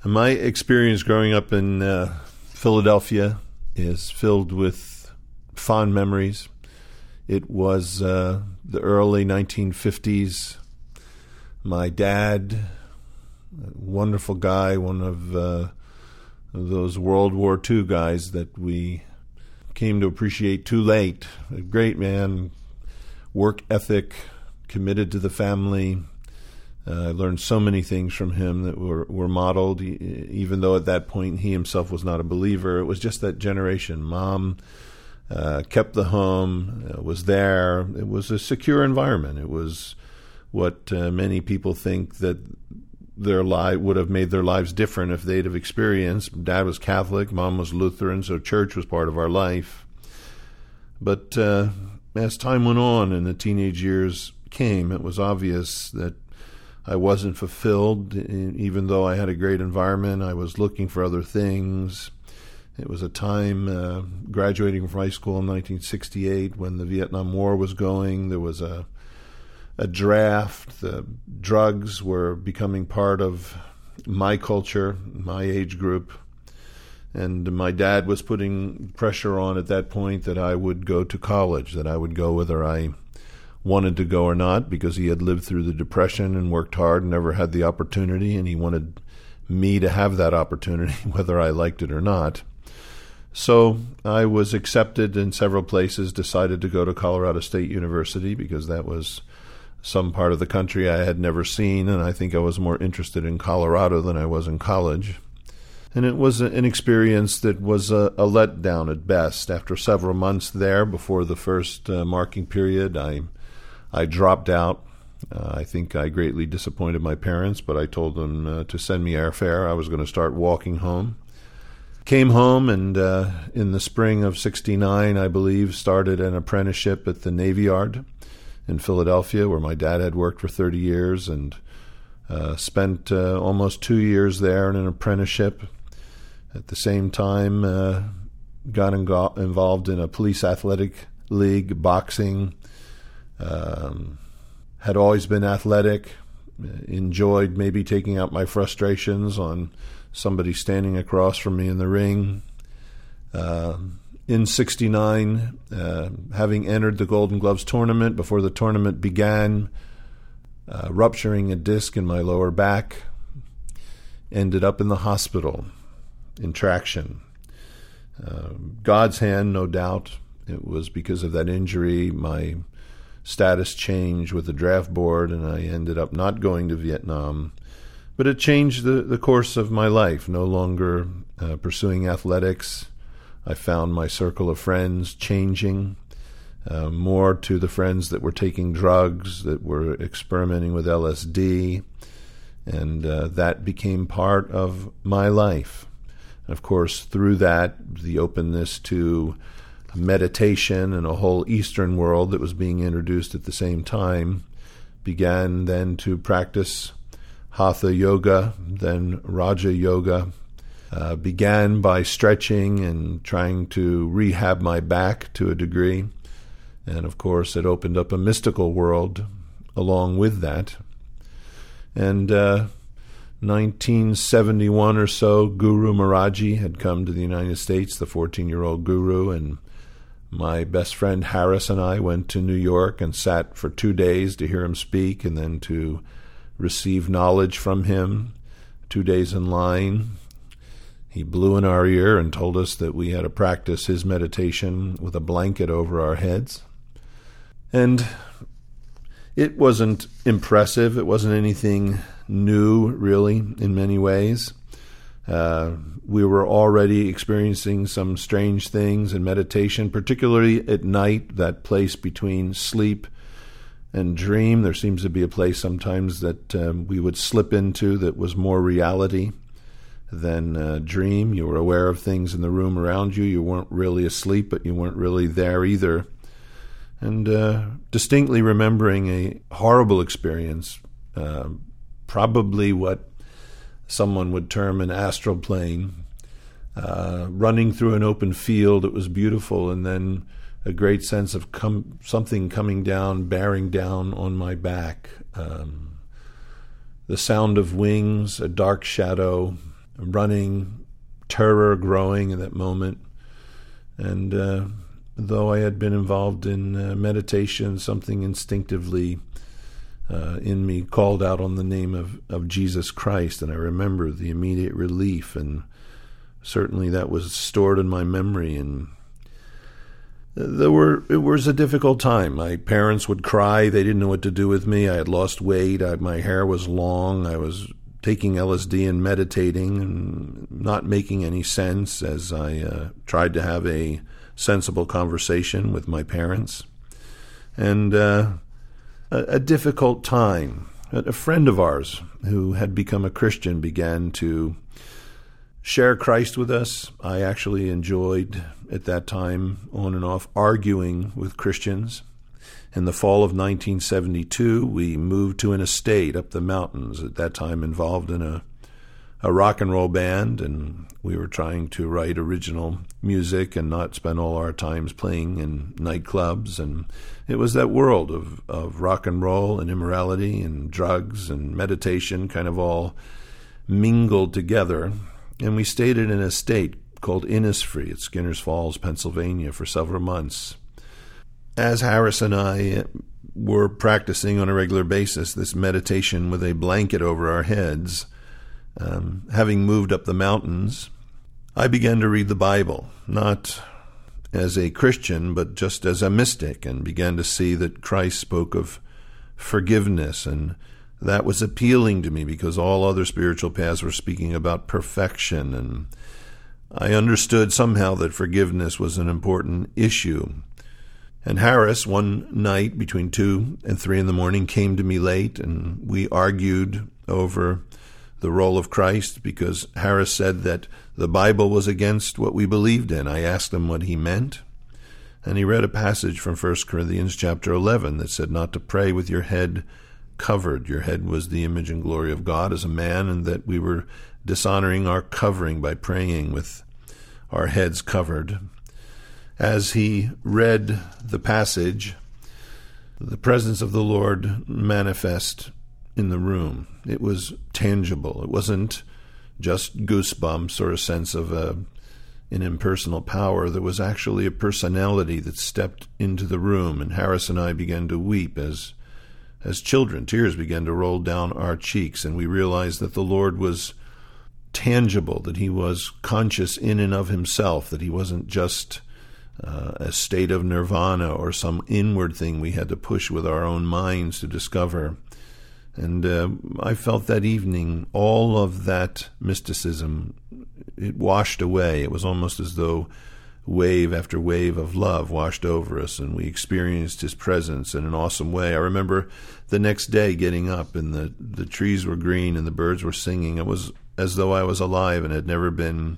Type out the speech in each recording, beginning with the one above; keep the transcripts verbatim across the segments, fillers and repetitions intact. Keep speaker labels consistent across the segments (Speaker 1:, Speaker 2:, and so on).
Speaker 1: My experience growing up in uh, Philadelphia is filled with fond memories. It was uh, the early nineteen fifties. My dad, a wonderful guy, one of uh, those World War Two guys that we came to appreciate too late. A great man, work ethic, committed to the family. Uh, I learned so many things from him that were, were modeled, even though at that point he himself was not a believer. It was just that generation. Mom uh, kept the home, uh, was there. It was a secure environment. It was what uh, many people think that their life would have made their lives different if they'd have experienced. Dad was Catholic, Mom was Lutheran, so church was part of our life. But uh, as time went on and the teenage years came, it was obvious that I wasn't fulfilled. Even though I had a great environment, I was looking for other things. It was a time uh, graduating from high school in nineteen sixty-eight when the Vietnam War was going. There was a a draft. The drugs were becoming part of my culture, my age group. And my dad was putting pressure on at that point that I would go to college, that I would go whether I wanted to go or not, because he had lived through the Depression and worked hard and never had the opportunity, and he wanted me to have that opportunity whether I liked it or not. So I was accepted in several places, decided to go to Colorado State University because that was some part of the country I had never seen, and I think I was more interested in Colorado than I was in college. And it was an experience that was a, a letdown at best. After several months there, before the first uh, marking period, I I dropped out. Uh, I think I greatly disappointed my parents, but I told them uh, to send me airfare. I was going to start walking home. Came home, and uh, in the spring of sixty-nine, I believe, started an apprenticeship at the Navy Yard in Philadelphia, where my dad had worked for thirty years, and uh, spent uh, almost two years there in an apprenticeship. At the same time, uh, got ingo- involved in a police athletic league, boxing. Um, had always been athletic, enjoyed maybe taking out my frustrations on somebody standing across from me in the ring. Uh, in sixty-nine, uh, having entered the Golden Gloves tournament, before the tournament began, uh, rupturing a disc in my lower back, ended up in the hospital in traction. Uh, God's hand, no doubt. It was because of that injury, my status changed with the draft board, and I ended up not going to Vietnam. But it changed the, the course of my life, no longer uh, pursuing athletics. I found my circle of friends changing, uh, more to the friends that were taking drugs, that were experimenting with L S D, and uh, that became part of my life. And of course, through that, the openness to meditation and a whole Eastern world that was being introduced at the same time, began then to practice Hatha Yoga, then Raja Yoga, uh, began by stretching and trying to rehab my back to a degree. And of course, it opened up a mystical world along with that. And uh, nineteen seventy-one or so, Guru Maharaji had come to the United States, the fourteen-year-old guru, and my best friend Harris and I went to New York and sat for two days to hear him speak and then to receive knowledge from him. Two days in line, he blew in our ear and told us that we had to practice his meditation with a blanket over our heads. And it wasn't impressive. It wasn't anything new, really, in many ways. Uh, we were already experiencing some strange things in meditation, particularly at night, that place between sleep and dream. There seems to be a place sometimes that um, we would slip into that was more reality than uh, dream. You were aware of things in the room around you. You weren't really asleep, but you weren't really there either. And uh, distinctly remembering a horrible experience, uh, probably what someone would term an astral plane, uh, running through an open field. It was beautiful, and then a great sense of com- something coming down, bearing down on my back. Um, the sound of wings, a dark shadow, running, terror growing in that moment. And uh, though I had been involved in uh, meditation, something instinctively uh, in me called out on the name of, of Jesus Christ, and I remember the immediate relief, and certainly that was stored in my memory. And there were it was a difficult time. My parents would cry. They didn't know what to do with me. I had lost weight. I, my hair was long. I was taking L S D and meditating and not making any sense as I uh, tried to have a sensible conversation with my parents. And uh, a, a difficult time. A friend of ours who had become a Christian began to share Christ with us. I actually enjoyed, at that time, on and off, arguing with Christians. In the fall of nineteen seventy-two, we moved to an estate up the mountains, at that time involved in a, a rock and roll band, and we were trying to write original music and not spend all our times playing in nightclubs. And it was that world of, of rock and roll and immorality and drugs and meditation kind of all mingled together. And we stayed in an estate called Innisfree at Skinners Falls, Pennsylvania, for several months. As Harris and I were practicing on a regular basis this meditation with a blanket over our heads, um, having moved up the mountains, I began to read the Bible, not as a Christian, but just as a mystic, and began to see that Christ spoke of forgiveness, and that was appealing to me because all other spiritual paths were speaking about perfection, and I understood somehow that forgiveness was an important issue. And Harris, one night between two and three in the morning, came to me late, and we argued over the role of Christ because Harris said that the Bible was against what we believed in. I asked him what he meant, and he read a passage from First Corinthians chapter eleven that said not to pray with your head covered. Your head was the image and glory of God as a man, and that we were dishonoring our covering by praying with our heads covered. As he read the passage, the presence of the Lord manifest in the room. It was tangible. It wasn't just goosebumps or a sense of a, an impersonal power. There was actually a personality that stepped into the room, and Harris and I began to weep as As children. Tears began to roll down our cheeks, and we realized that the Lord was tangible, that he was conscious in and of himself, that he wasn't just uh, a state of nirvana or some inward thing we had to push with our own minds to discover. And uh, I felt that evening all of that mysticism, it washed away. It was almost as though wave after wave of love washed over us, and we experienced his presence in an awesome way. I remember the next day getting up, and the, the trees were green and the birds were singing. It was as though I was alive and had never been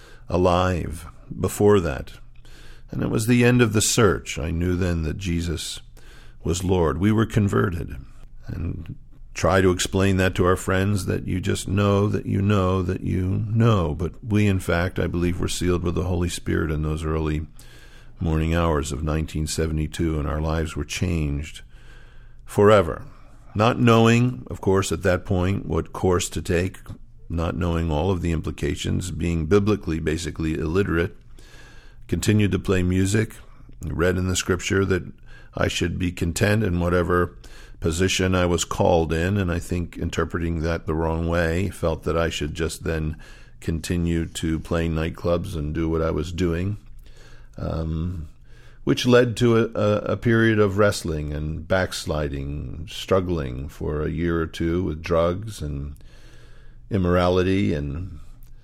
Speaker 1: alive before that. And it was the end of the search. I knew then that Jesus was Lord. We were converted. And try to explain that to our friends, that you just know that you know that you know. But we, in fact, I believe, were sealed with the Holy Spirit in those early morning hours of nineteen seventy-two, and our lives were changed forever. Not knowing, of course, at that point what course to take, not knowing all of the implications, being biblically basically illiterate, continued to play music, read in the Scripture that I should be content in whatever position I was called in, and I think interpreting that the wrong way, felt that I should just then continue to play nightclubs and do what I was doing, um, which led to a, a, a period of wrestling and backsliding, struggling for a year or two with drugs and immorality and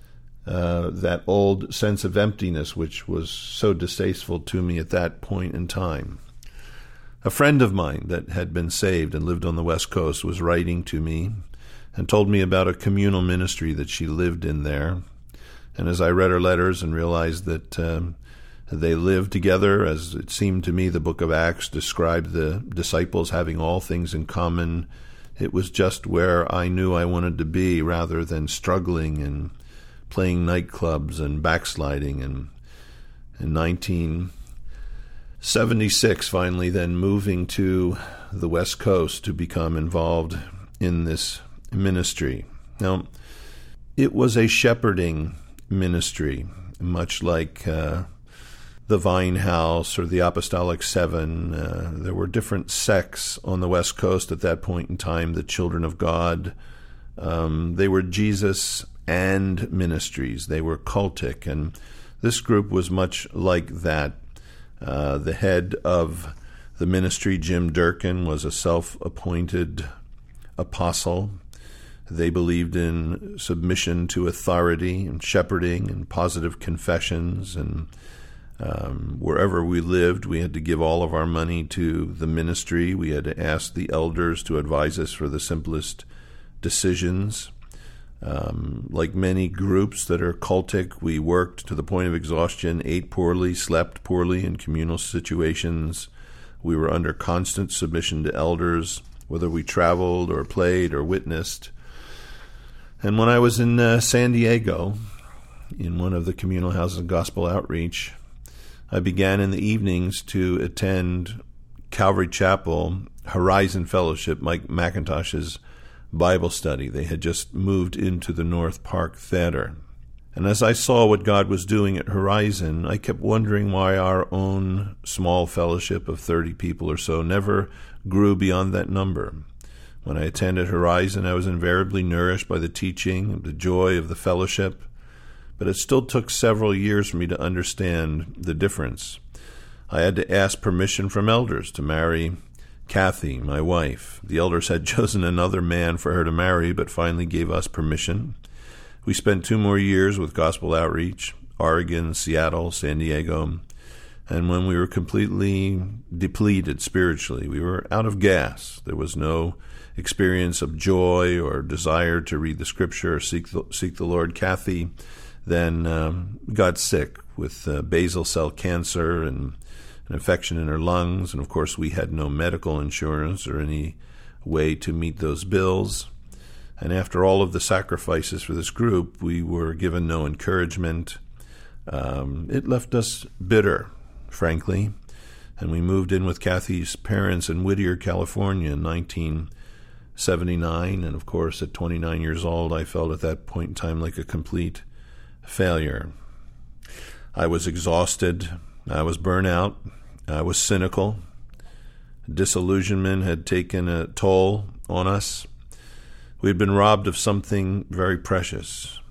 Speaker 1: uh, that old sense of emptiness which was so distasteful to me at that point in time. A friend of mine that had been saved and lived on the West Coast was writing to me and told me about a communal ministry that she lived in there. And as I read her letters and realized that um, they lived together, as it seemed to me the book of Acts described the disciples having all things in common, it was just where I knew I wanted to be, rather than struggling and playing nightclubs and backsliding. And in nineteen seventy-six, finally, then moving to the West Coast to become involved in this ministry. Now, It was a shepherding ministry, much like uh, the Vine House or the Apostolic Seven. Uh, there were different sects on the West Coast at that point in time, the Children of God. Um, they were Jesus and ministries. They were cultic, and this group was much like that. Uh, the head of the ministry, Jim Durkin, was a self-appointed apostle. They believed in submission to authority and shepherding and positive confessions, and um, wherever we lived, we had to give all of our money to the ministry. We had to ask the elders to advise us for the simplest decisions. Um, like many groups that are cultic, we worked to the point of exhaustion, ate poorly, slept poorly in communal situations. We were under constant submission to elders, whether we traveled or played or witnessed. And when I was in uh, San Diego, in one of the communal houses of gospel outreach, I began in the evenings to attend Calvary Chapel, Horizon Fellowship, Mike McIntosh's Bible study. They had just moved into the North Park Theater. And as I saw what God was doing at Horizon, I kept wondering why our own small fellowship of thirty people or so never grew beyond that number. When I attended Horizon, I was invariably nourished by the teaching, the joy of the fellowship, but it still took several years for me to understand the difference. I had to ask permission from elders to marry Kathy, my wife. The elders had chosen another man for her to marry, but finally gave us permission. We spent two more years with gospel outreach, Oregon, Seattle, San Diego, and when we were completely depleted spiritually, we were out of gas. There was no experience of joy or desire to read the scripture or seek the, seek the Lord. Kathy then um, got sick with uh, basal cell cancer and an infection in her lungs, and of course we had no medical insurance or any way to meet those bills. And after all of the sacrifices for this group, we were given no encouragement. Um, it left us bitter, frankly, and we moved in with Kathy's parents in Whittier, California in nineteen seventy-nine, and of course at twenty-nine years old, I felt at that point in time like a complete failure. I was exhausted, I was burnt out, I was cynical. Disillusionment had taken a toll on us. We had been robbed of something very precious.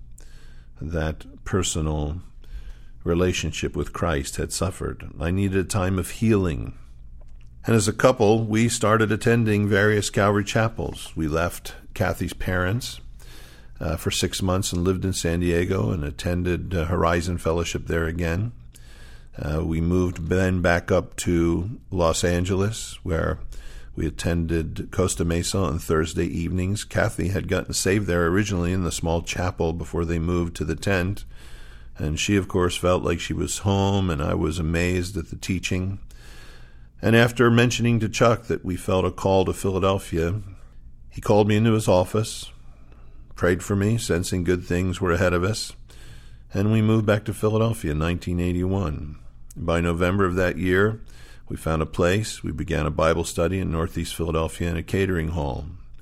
Speaker 1: That personal relationship with Christ had suffered. I needed a time of healing. And as a couple, we started attending various Calvary chapels. We left Kathy's parents uh, for six months and lived in San Diego and attended uh, Horizon Fellowship there again. Uh, we moved then back up to Los Angeles, where we attended Costa Mesa on Thursday evenings. Kathy had gotten saved there originally in the small chapel before they moved to the tent. And she, of course, felt like she was home, and I was amazed at the teaching. And after mentioning to Chuck that we felt a call to Philadelphia, he called me into his office, prayed for me, sensing good things were ahead of us, and we moved back to Philadelphia in nineteen eighty-one. By November of that year, we found a place. We began a Bible study in Northeast Philadelphia in a catering hall.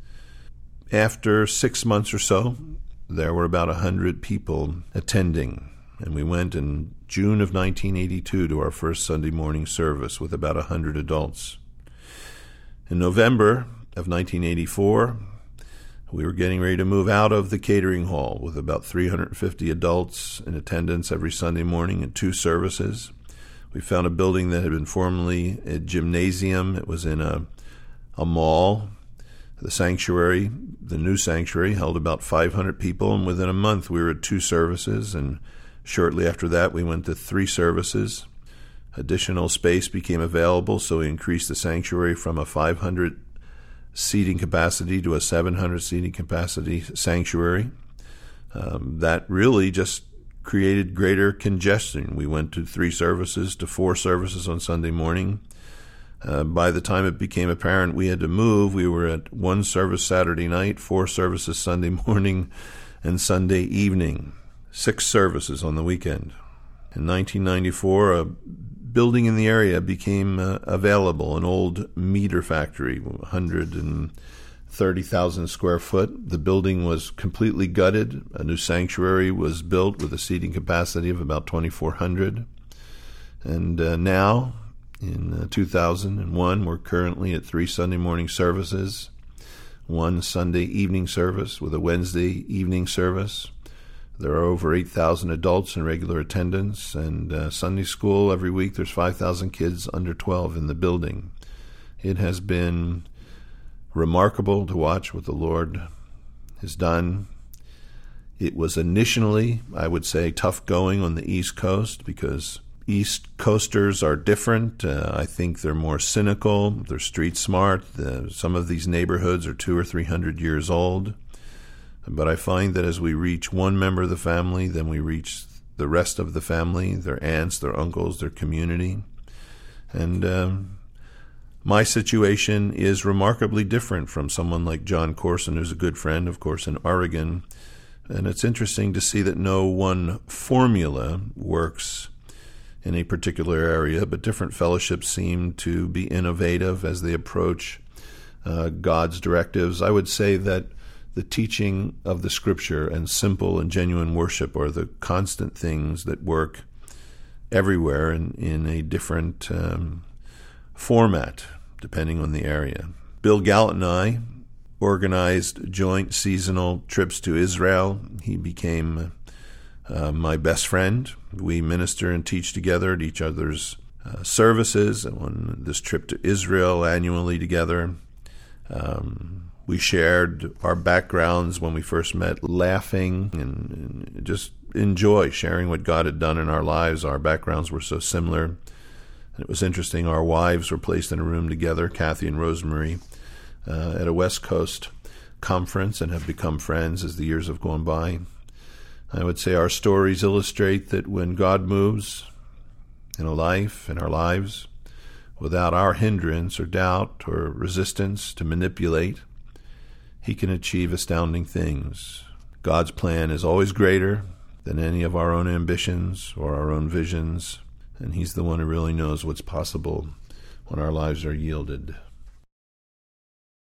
Speaker 1: After six months or so, there were about a hundred people attending, and we went in June of nineteen eighty-two to our first Sunday morning service with about a hundred adults. In November of nineteen eighty-four, we were getting ready to move out of the catering hall with about three hundred fifty adults in attendance every Sunday morning in two services. We found a building that had been formerly a gymnasium. It was in a, a mall. The sanctuary, the new sanctuary, held about five hundred people, and within a month we were at two services, and shortly after that we went to three services. Additional space became available, so we increased the sanctuary from a five hundred seating capacity to a seven hundred seating capacity sanctuary. Um, that really just created greater congestion. We went to three services to four services on Sunday morning. Uh, by the time it became apparent we had to move, we were at one service Saturday night, four services Sunday morning, and Sunday evening. Six services on the weekend. In nineteen ninety-four, a building in the area became uh, available, an old meter factory, one hundred thirty thousand square foot. The building was completely gutted. A new sanctuary was built with a seating capacity of about twenty-four hundred. And uh, now, in uh, two thousand one, we're currently at three Sunday morning services, one Sunday evening service with a Wednesday evening service. There are over eight thousand adults in regular attendance, and uh, Sunday school every week. There's five thousand kids under twelve in the building. It has been remarkable to watch what the Lord has done. It was initially, I would say, tough going on the East Coast because East Coasters are different. Uh, I think they're more cynical. They're street smart. The, some of these neighborhoods are two or three hundred years old. But I find that as we reach one member of the family, then we reach the rest of the family, their aunts, their uncles, their community. And um, my situation is remarkably different from someone like John Corson, who's a good friend, of course, in Oregon. And it's interesting to see that no one formula works in a particular area, but different fellowships seem to be innovative as they approach uh, God's directives. I would say that the teaching of the Scripture and simple and genuine worship are the constant things that work everywhere in, in a different um, format, depending on the area. Bill Gallant and I organized joint seasonal trips to Israel. He became uh, my best friend. We minister and teach together at each other's uh, services. And on this trip to Israel annually together, um, we shared our backgrounds when we first met, laughing and, and just enjoy sharing what God had done in our lives. Our backgrounds were so similar. And it was interesting. Our wives were placed in a room together, Kathy and Rosemary, uh, at a West Coast conference and have become friends as the years have gone by. I would say our stories illustrate that when God moves in a life, in our lives, without our hindrance or doubt or resistance to manipulate, He can achieve astounding things. God's plan is always greater than any of our own ambitions or our own visions, and He's the one who really knows what's possible when our lives are yielded.